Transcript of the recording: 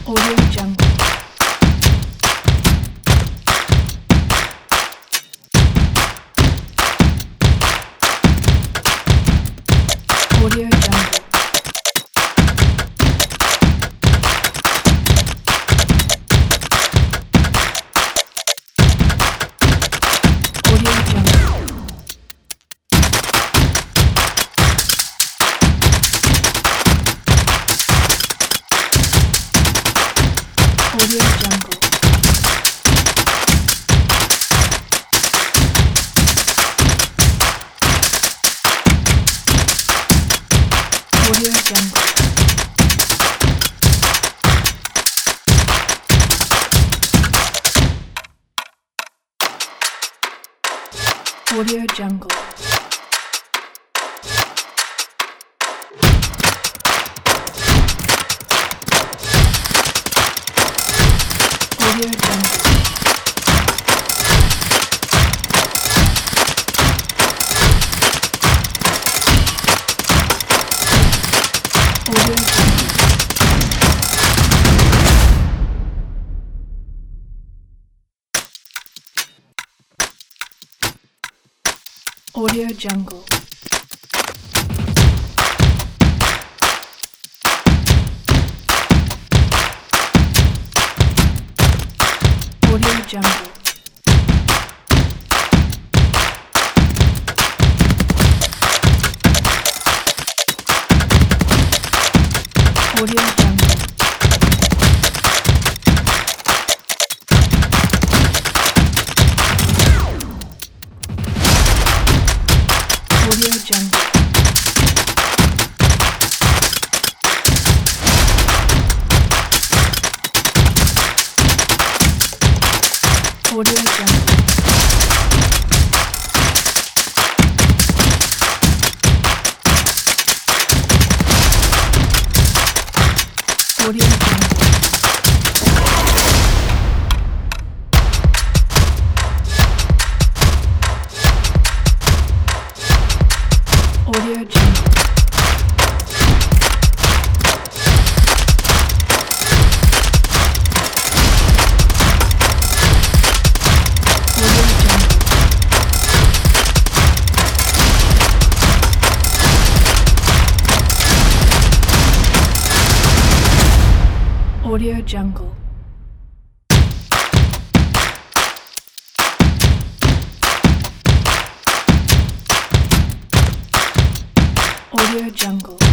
Audio Jungle. Audio Jungle. Audio Jungle. Audio Jungle. Audio Jungle. Audio Jungle. Audio Jungle. Audio Jungle. Audio Jungle. Audio Jungle. Audio Jungle. Audio Jungle. Audio Jungle. Audio Jungle. Audio Jungle. Audio Jungle. Audio Jungle.